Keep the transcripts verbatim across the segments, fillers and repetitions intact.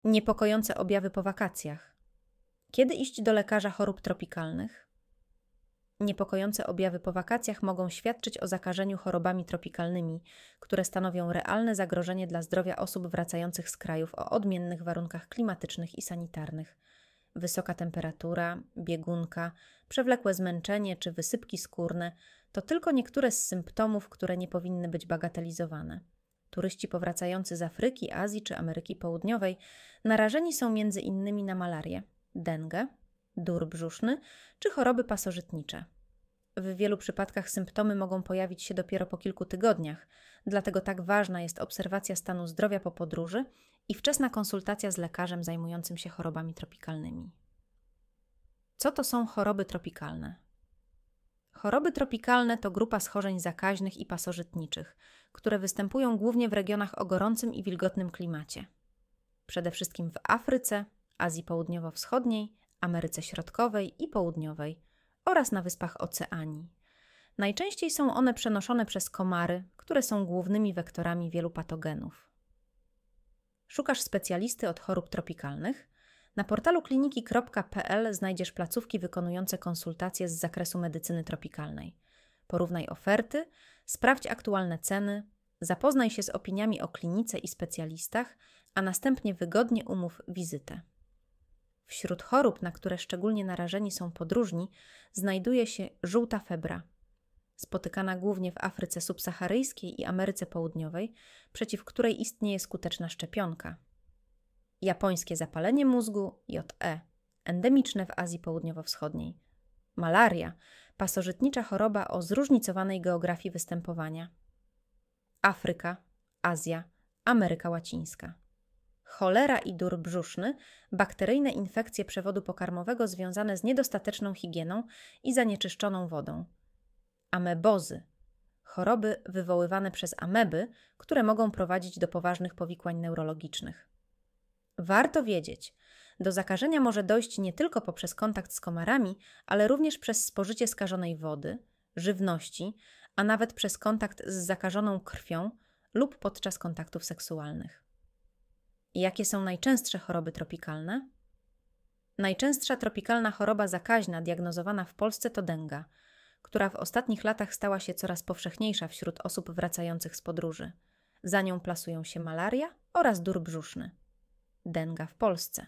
Niepokojące objawy po wakacjach. Kiedy iść do lekarza chorób tropikalnych? Niepokojące objawy po wakacjach mogą świadczyć o zakażeniu chorobami tropikalnymi, które stanowią realne zagrożenie dla zdrowia osób wracających z krajów o odmiennych warunkach klimatycznych i sanitarnych. Wysoka temperatura, biegunka, przewlekłe zmęczenie czy wysypki skórne to tylko niektóre z symptomów, które nie powinny być bagatelizowane. Turyści powracający z Afryki, Azji czy Ameryki Południowej narażeni są między innymi na malarię, dengę, dur brzuszny czy choroby pasożytnicze. W wielu przypadkach symptomy mogą pojawić się dopiero po kilku tygodniach, dlatego tak ważna jest obserwacja stanu zdrowia po podróży i wczesna konsultacja z lekarzem zajmującym się chorobami tropikalnymi. Co to są choroby tropikalne? Choroby tropikalne to grupa schorzeń zakaźnych i pasożytniczych, które występują głównie w regionach o gorącym i wilgotnym klimacie. Przede wszystkim w Afryce, Azji Południowo-Wschodniej, Ameryce Środkowej i Południowej oraz na wyspach Oceanii. Najczęściej są one przenoszone przez komary, które są głównymi wektorami wielu patogenów. Szukasz specjalisty od chorób tropikalnych? Na portalu kliniki kropka p l znajdziesz placówki wykonujące konsultacje z zakresu medycyny tropikalnej. Porównaj oferty, sprawdź aktualne ceny, zapoznaj się z opiniami o klinice i specjalistach, a następnie wygodnie umów wizytę. Wśród chorób, na które szczególnie narażeni są podróżni, znajduje się żółta febra, spotykana głównie w Afryce subsaharyjskiej i Ameryce Południowej, przeciw której istnieje skuteczna szczepionka. Japońskie zapalenie mózgu, J E, endemiczne w Azji Południowo-Wschodniej. Malaria, pasożytnicza choroba o zróżnicowanej geografii występowania. Afryka, Azja, Ameryka Łacińska. Cholera i dur brzuszny, bakteryjne infekcje przewodu pokarmowego związane z niedostateczną higieną i zanieczyszczoną wodą. Amebozy, choroby wywoływane przez ameby, które mogą prowadzić do poważnych powikłań neurologicznych. Warto wiedzieć, do zakażenia może dojść nie tylko poprzez kontakt z komarami, ale również przez spożycie skażonej wody, żywności, a nawet przez kontakt z zakażoną krwią lub podczas kontaktów seksualnych. Jakie są najczęstsze choroby tropikalne? Najczęstsza tropikalna choroba zakaźna diagnozowana w Polsce to denga, która w ostatnich latach stała się coraz powszechniejsza wśród osób wracających z podróży. Za nią plasują się malaria oraz dur brzuszny. Denga w Polsce.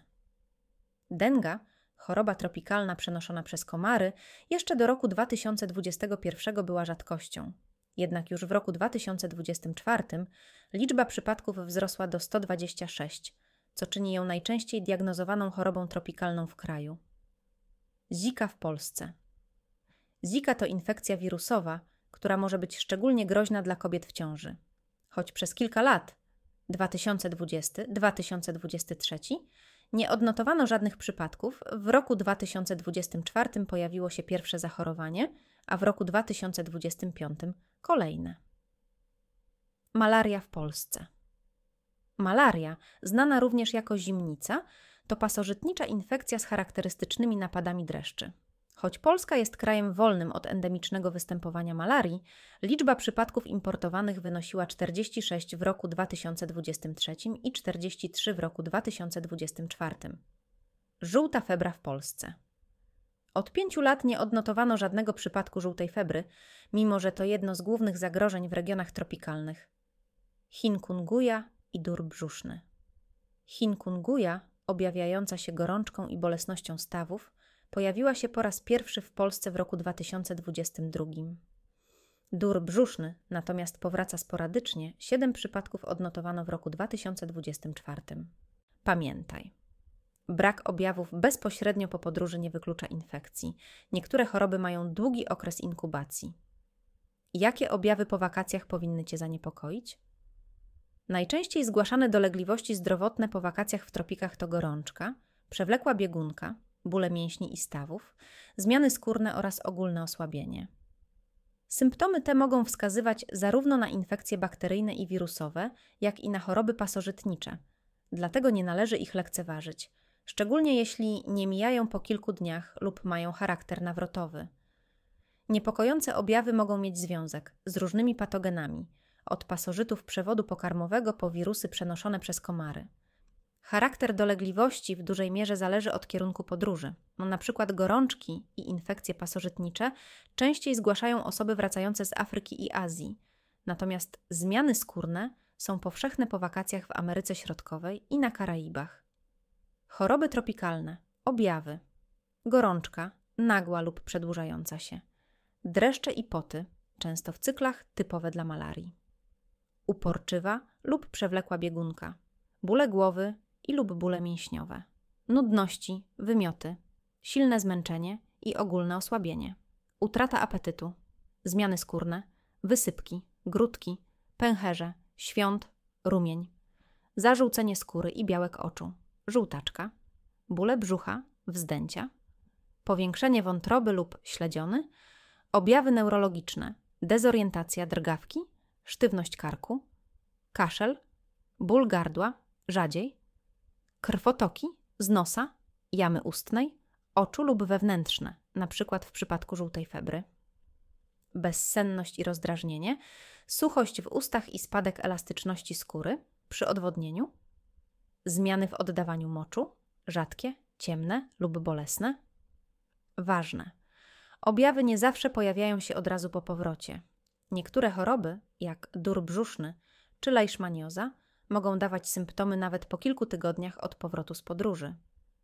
Denga, choroba tropikalna przenoszona przez komary, jeszcze do roku dwa tysiące dwudziestego pierwszego była rzadkością. Jednak już w roku dwa tysiące dwudziestym czwartym liczba przypadków wzrosła do sto dwadzieścia sześć, co czyni ją najczęściej diagnozowaną chorobą tropikalną w kraju. Zika w Polsce. Zika to infekcja wirusowa, która może być szczególnie groźna dla kobiet w ciąży. Choć przez kilka lat, dwa tysiące dwudziesty do dwa tysiące dwudziestego trzeciego, nie odnotowano żadnych przypadków, w roku dwa tysiące dwudziestym czwartym pojawiło się pierwsze zachorowanie, a w roku dwa tysiące dwudziestym piątym kolejne. Malaria w Polsce. Malaria, znana również jako zimnica, to pasożytnicza infekcja z charakterystycznymi napadami dreszczy. Choć Polska jest krajem wolnym od endemicznego występowania malarii, liczba przypadków importowanych wynosiła czterdzieści sześć w roku dwa tysiące dwudziestym trzecim i czterdzieści trzy w roku dwa tysiące dwudziestym czwartym. Żółta febra w Polsce. Od pięciu lat nie odnotowano żadnego przypadku żółtej febry, mimo że to jedno z głównych zagrożeń w regionach tropikalnych. Chikungunya i dur brzuszny. Chikungunya, objawiająca się gorączką i bolesnością stawów, pojawiła się po raz pierwszy w Polsce w roku dwa tysiące dwudziestym drugim. Dur brzuszny natomiast powraca sporadycznie, siedem przypadków odnotowano w roku dwa tysiące dwudziestym czwartym. Pamiętaj, brak objawów bezpośrednio po podróży nie wyklucza infekcji. Niektóre choroby mają długi okres inkubacji. Jakie objawy po wakacjach powinny Cię zaniepokoić? Najczęściej zgłaszane dolegliwości zdrowotne po wakacjach w tropikach to gorączka, przewlekła biegunka, bóle mięśni i stawów, zmiany skórne oraz ogólne osłabienie. Symptomy te mogą wskazywać zarówno na infekcje bakteryjne i wirusowe, jak i na choroby pasożytnicze. Dlatego nie należy ich lekceważyć, szczególnie jeśli nie mijają po kilku dniach lub mają charakter nawrotowy. Niepokojące objawy mogą mieć związek z różnymi patogenami, od pasożytów przewodu pokarmowego po wirusy przenoszone przez komary. Charakter dolegliwości w dużej mierze zależy od kierunku podróży. No, na przykład gorączki i infekcje pasożytnicze częściej zgłaszają osoby wracające z Afryki i Azji, natomiast zmiany skórne są powszechne po wakacjach w Ameryce Środkowej i na Karaibach. Choroby tropikalne, objawy: gorączka, nagła lub przedłużająca się, dreszcze i poty, często w cyklach typowe dla malarii, uporczywa lub przewlekła biegunka, bóle głowy i lub bóle mięśniowe, nudności, wymioty, silne zmęczenie i ogólne osłabienie, utrata apetytu, zmiany skórne, wysypki, grudki, pęcherze, świąt, rumień, zażółcenie skóry i białek oczu, żółtaczka, bóle brzucha, wzdęcia, powiększenie wątroby lub śledziony, objawy neurologiczne, dezorientacja, drgawki, sztywność karku, kaszel, ból gardła, rzadziej, krwotoki z nosa, jamy ustnej, oczu lub wewnętrzne, np. w przypadku żółtej febry, bezsenność i rozdrażnienie, suchość w ustach i spadek elastyczności skóry przy odwodnieniu, zmiany w oddawaniu moczu, rzadkie, ciemne lub bolesne. Ważne: objawy nie zawsze pojawiają się od razu po powrocie. Niektóre choroby, jak dór brzuszny czy leishmanioza, mogą dawać symptomy nawet po kilku tygodniach od powrotu z podróży.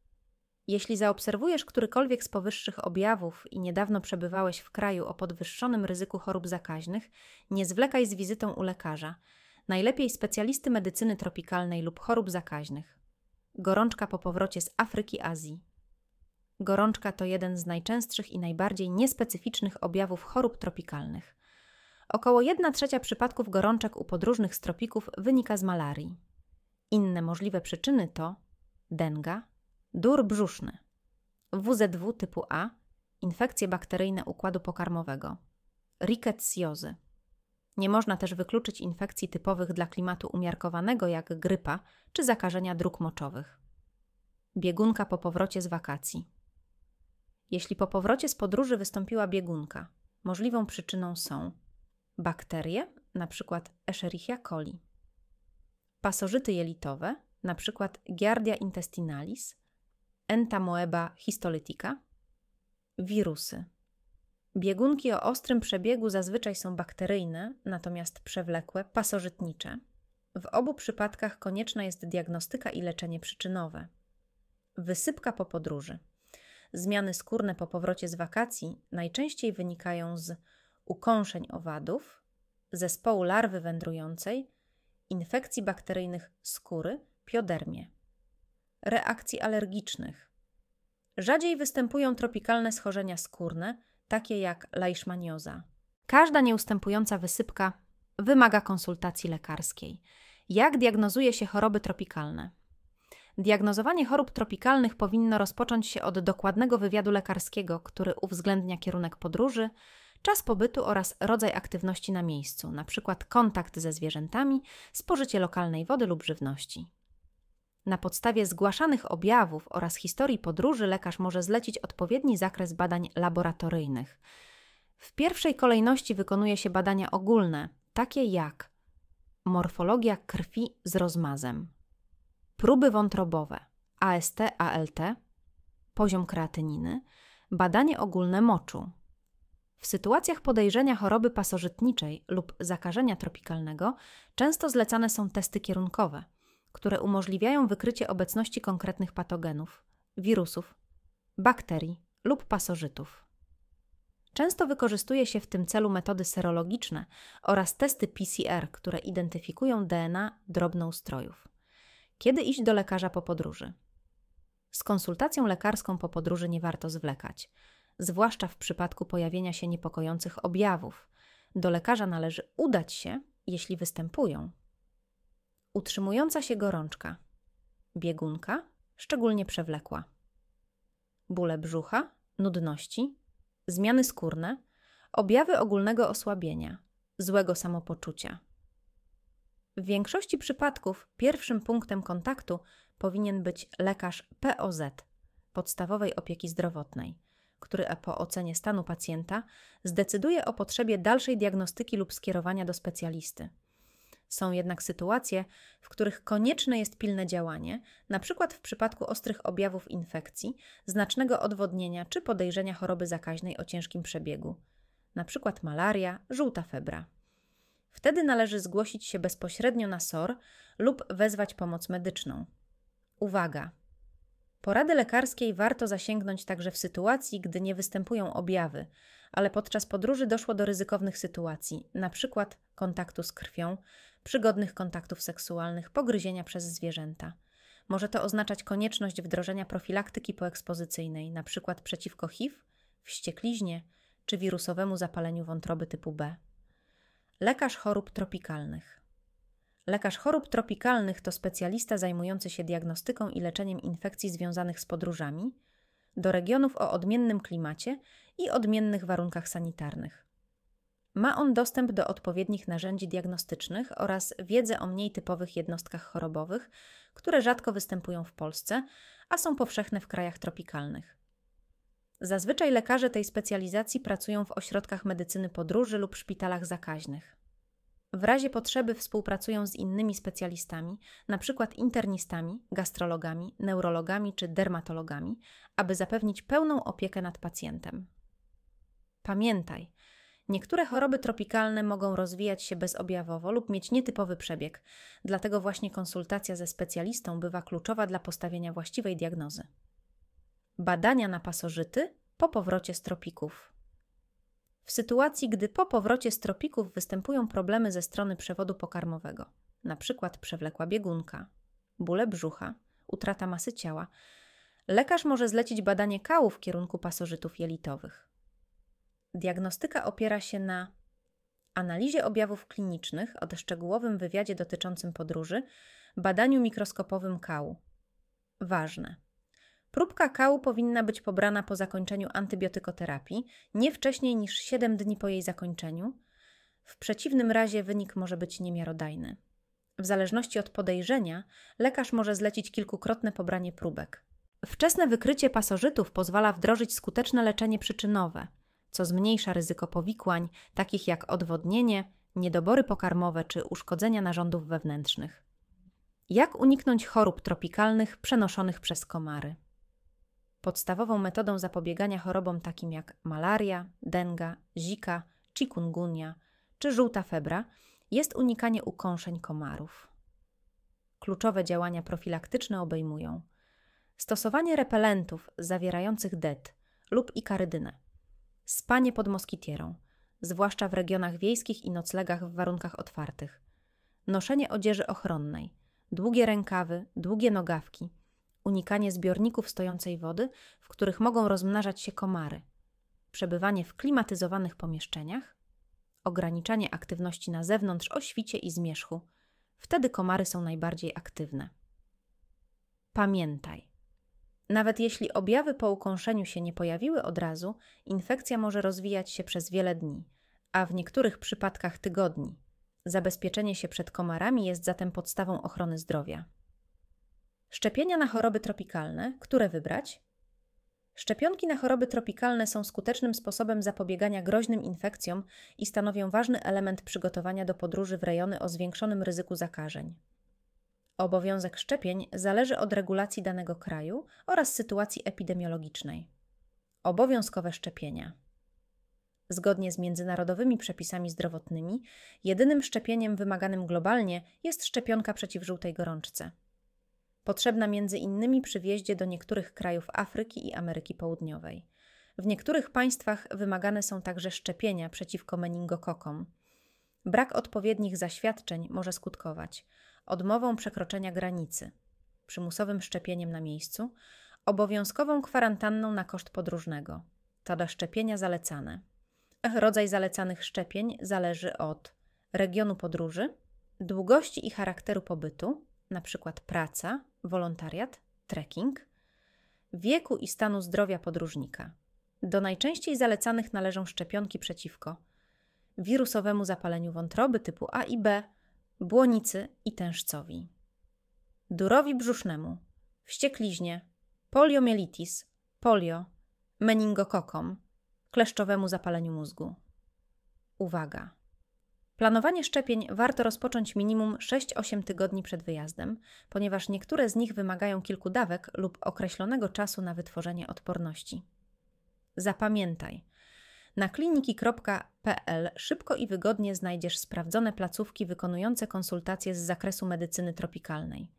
Jeśli zaobserwujesz którykolwiek z powyższych objawów i niedawno przebywałeś w kraju o podwyższonym ryzyku chorób zakaźnych, nie zwlekaj z wizytą u lekarza, najlepiej specjalisty medycyny tropikalnej lub chorób zakaźnych. Gorączka po powrocie z Afryki, Azji. Gorączka to jeden z najczęstszych i najbardziej niespecyficznych objawów chorób tropikalnych. Około jedna trzecia przypadków gorączek u podróżnych z tropików wynika z malarii. Inne możliwe przyczyny to denga, dór brzuszny, W Z W typu A, infekcje bakteryjne układu pokarmowego, rickettsiozy. Nie można też wykluczyć infekcji typowych dla klimatu umiarkowanego jak grypa czy zakażenia dróg moczowych. Biegunka po powrocie z wakacji. Jeśli po powrocie z podróży wystąpiła biegunka, możliwą przyczyną są bakterie, np. Escherichia coli, pasożyty jelitowe, np. Giardia intestinalis, Entamoeba histolytica, wirusy. Biegunki o ostrym przebiegu zazwyczaj są bakteryjne, natomiast przewlekłe pasożytnicze. W obu przypadkach konieczna jest diagnostyka i leczenie przyczynowe. Wysypka po podróży. Zmiany skórne po powrocie z wakacji najczęściej wynikają z ukąszeń owadów, zespołu larwy wędrującej, infekcji bakteryjnych skóry, piodermie, reakcji alergicznych. Rzadziej występują tropikalne schorzenia skórne, takie jak leishmanioza. Każda nieustępująca wysypka wymaga konsultacji lekarskiej. Jak diagnozuje się choroby tropikalne? Diagnozowanie chorób tropikalnych powinno rozpocząć się od dokładnego wywiadu lekarskiego, który uwzględnia kierunek podróży, czas pobytu oraz rodzaj aktywności na miejscu, np. kontakt ze zwierzętami, spożycie lokalnej wody lub żywności. Na podstawie zgłaszanych objawów oraz historii podróży lekarz może zlecić odpowiedni zakres badań laboratoryjnych. W pierwszej kolejności wykonuje się badania ogólne, takie jak morfologia krwi z rozmazem, próby wątrobowe, A S T, A L T, poziom kreatyniny, badanie ogólne moczu. W sytuacjach podejrzenia choroby pasożytniczej lub zakażenia tropikalnego często zlecane są testy kierunkowe, które umożliwiają wykrycie obecności konkretnych patogenów, wirusów, bakterii lub pasożytów. Często wykorzystuje się w tym celu metody serologiczne oraz testy P C R, które identyfikują D N A drobnoustrojów. Kiedy iść do lekarza po podróży? Z konsultacją lekarską po podróży nie warto zwlekać, zwłaszcza w przypadku pojawienia się niepokojących objawów. Do lekarza należy udać się, jeśli występują utrzymująca się gorączka, biegunka, szczególnie przewlekła, bóle brzucha, nudności, zmiany skórne, objawy ogólnego osłabienia, złego samopoczucia. W większości przypadków pierwszym punktem kontaktu powinien być lekarz P O Z, podstawowej opieki zdrowotnej, który po ocenie stanu pacjenta zdecyduje o potrzebie dalszej diagnostyki lub skierowania do specjalisty. Są jednak sytuacje, w których konieczne jest pilne działanie, np. w przypadku ostrych objawów infekcji, znacznego odwodnienia czy podejrzenia choroby zakaźnej o ciężkim przebiegu, np. malaria, żółta febra. Wtedy należy zgłosić się bezpośrednio na S O R lub wezwać pomoc medyczną. Uwaga! Porady lekarskiej warto zasięgnąć także w sytuacji, gdy nie występują objawy, ale podczas podróży doszło do ryzykownych sytuacji, np. kontaktu z krwią, przygodnych kontaktów seksualnych, pogryzienia przez zwierzęta. Może to oznaczać konieczność wdrożenia profilaktyki poekspozycyjnej, np. przeciwko H I V, wściekliźnie czy wirusowemu zapaleniu wątroby typu B. Lekarz chorób tropikalnych. Lekarz chorób tropikalnych to specjalista zajmujący się diagnostyką i leczeniem infekcji związanych z podróżami do regionów o odmiennym klimacie i odmiennych warunkach sanitarnych. Ma on dostęp do odpowiednich narzędzi diagnostycznych oraz wiedzę o mniej typowych jednostkach chorobowych, które rzadko występują w Polsce, a są powszechne w krajach tropikalnych. Zazwyczaj lekarze tej specjalizacji pracują w ośrodkach medycyny podróży lub szpitalach zakaźnych. W razie potrzeby współpracują z innymi specjalistami, np. internistami, gastrologami, neurologami czy dermatologami, aby zapewnić pełną opiekę nad pacjentem. Pamiętaj, niektóre choroby tropikalne mogą rozwijać się bezobjawowo lub mieć nietypowy przebieg, dlatego właśnie konsultacja ze specjalistą bywa kluczowa dla postawienia właściwej diagnozy. Badania na pasożyty po powrocie z tropików. W sytuacji, gdy po powrocie z tropików występują problemy ze strony przewodu pokarmowego, np. przewlekła biegunka, bóle brzucha, utrata masy ciała, lekarz może zlecić badanie kału w kierunku pasożytów jelitowych. Diagnostyka opiera się na analizie objawów klinicznych oraz szczegółowym wywiadzie dotyczącym podróży, badaniu mikroskopowym kału. Ważne. Próbka kału powinna być pobrana po zakończeniu antybiotykoterapii, nie wcześniej niż siedem dni po jej zakończeniu. W przeciwnym razie wynik może być niemiarodajny. W zależności od podejrzenia, lekarz może zlecić kilkukrotne pobranie próbek. Wczesne wykrycie pasożytów pozwala wdrożyć skuteczne leczenie przyczynowe, co zmniejsza ryzyko powikłań, takich jak odwodnienie, niedobory pokarmowe czy uszkodzenia narządów wewnętrznych. Jak uniknąć chorób tropikalnych przenoszonych przez komary? Podstawową metodą zapobiegania chorobom takim jak malaria, denga, zika, chikungunya czy żółta febra jest unikanie ukąszeń komarów. Kluczowe działania profilaktyczne obejmują stosowanie repelentów zawierających D E T lub ikarydynę, spanie pod moskitierą, zwłaszcza w regionach wiejskich i noclegach w warunkach otwartych, noszenie odzieży ochronnej, długie rękawy, długie nogawki, unikanie zbiorników stojącej wody, w których mogą rozmnażać się komary, przebywanie w klimatyzowanych pomieszczeniach, ograniczanie aktywności na zewnątrz o świcie i zmierzchu. Wtedy komary są najbardziej aktywne. Pamiętaj, nawet jeśli objawy po ukąszeniu się nie pojawiły od razu, infekcja może rozwijać się przez wiele dni, a w niektórych przypadkach tygodni. Zabezpieczenie się przed komarami jest zatem podstawą ochrony zdrowia. Szczepienia na choroby tropikalne. Które wybrać? Szczepionki na choroby tropikalne są skutecznym sposobem zapobiegania groźnym infekcjom i stanowią ważny element przygotowania do podróży w rejony o zwiększonym ryzyku zakażeń. Obowiązek szczepień zależy od regulacji danego kraju oraz sytuacji epidemiologicznej. Obowiązkowe szczepienia. Zgodnie z międzynarodowymi przepisami zdrowotnymi, jedynym szczepieniem wymaganym globalnie jest szczepionka przeciw żółtej gorączce. Potrzebna między innymi przy wjeździe do niektórych krajów Afryki i Ameryki Południowej. W niektórych państwach wymagane są także szczepienia przeciwko meningokokom. Brak odpowiednich zaświadczeń może skutkować odmową przekroczenia granicy, przymusowym szczepieniem na miejscu, obowiązkową kwarantanną na koszt podróżnego. To do szczepienia zalecane. Rodzaj zalecanych szczepień zależy od regionu podróży, długości i charakteru pobytu, np. praca, wolontariat, trekking, wieku i stanu zdrowia podróżnika. Do najczęściej zalecanych należą szczepionki przeciwko wirusowemu zapaleniu wątroby typu A i B, błonicy i tężcowi, durowi brzusznemu, wściekliźnie, poliomielitis, polio, meningokokom, kleszczowemu zapaleniu mózgu. Uwaga! Planowanie szczepień warto rozpocząć minimum sześć do ośmiu tygodni przed wyjazdem, ponieważ niektóre z nich wymagają kilku dawek lub określonego czasu na wytworzenie odporności. Zapamiętaj, na kliniki kropka p l szybko i wygodnie znajdziesz sprawdzone placówki wykonujące konsultacje z zakresu medycyny tropikalnej.